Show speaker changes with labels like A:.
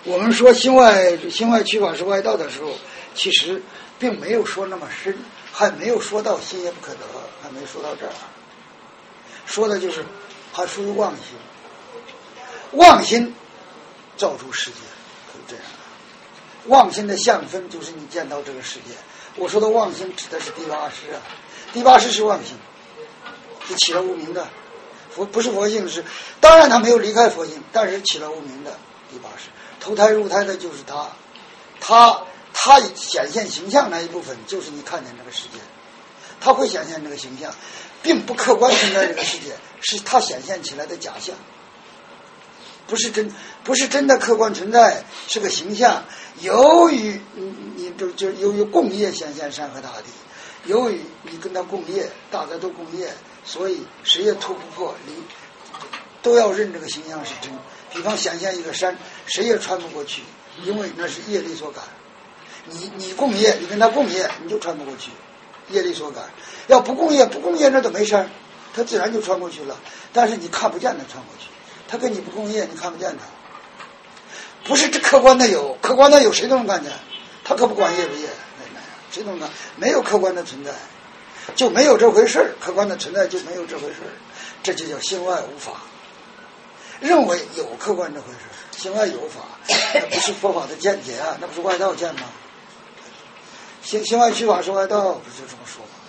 A: 我们说心外取法是外道的时候，其实并没有说那么深，还没有说到心也不可得，还没说到这儿。说的就是还属于妄心，妄心造出世界，是这样的。妄心的相分就是你见到这个世界。我说的妄心指的是第八识啊，第八识是妄心，是起了无明的。不是佛性，是当然他没有离开佛性，但是起了无明的第八识。投胎入胎的就是他显现形象那一部分就是你看见这个世界，他会显现这个形象，并不客观存在这个世界，是他显现起来的假象，不是真的客观存在，是个形象。由于你就由于共业显现山河大地，由于你跟他共业，大家都共业，所以谁也突不破，都要认这个形象是真。比方显现一个山，谁也穿不过去，因为那是业力所感。你共业，你跟他共业，你就穿不过去，业力所感。要不共业那都没事儿，他自然就穿过去了。但是你看不见他穿过去，他跟你不共业，你看不见他。不是这客观的有，客观的有谁都能看见，他可不管业不业，谁都能看。没有客观的存在，就没有这回事儿，客观的存在就没有这回事儿，这就叫心外无法。认为有客观这回事，心外有法，那不是佛法的见解啊，那不是外道见吗？心外取法是外道，不就这么说吗？